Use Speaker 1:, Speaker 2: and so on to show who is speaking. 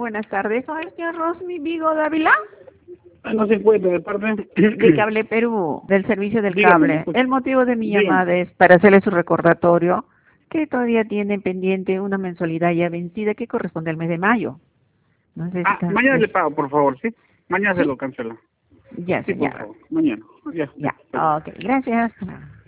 Speaker 1: buenas tardes. Con el señor Rosmi Vigo Dávila,
Speaker 2: No se encuentra de parte
Speaker 1: de Cable Perú, del servicio del
Speaker 2: Dígame,
Speaker 1: cable.
Speaker 2: escucho.
Speaker 1: El motivo de mi
Speaker 2: Dígame.
Speaker 1: llamada es para hacerle su recordatorio que todavía tiene pendiente una mensualidad ya vencida que corresponde al mes de mayo. No sé si
Speaker 2: Mañana le pago, por favor, ¿sí? Mañana
Speaker 1: ¿Sí?
Speaker 2: se lo cancela.
Speaker 1: Ya,
Speaker 2: Sí, por
Speaker 1: señora.
Speaker 2: favor. Mañana. Ya.
Speaker 1: Ya.
Speaker 2: Perdón.
Speaker 1: Ok, gracias.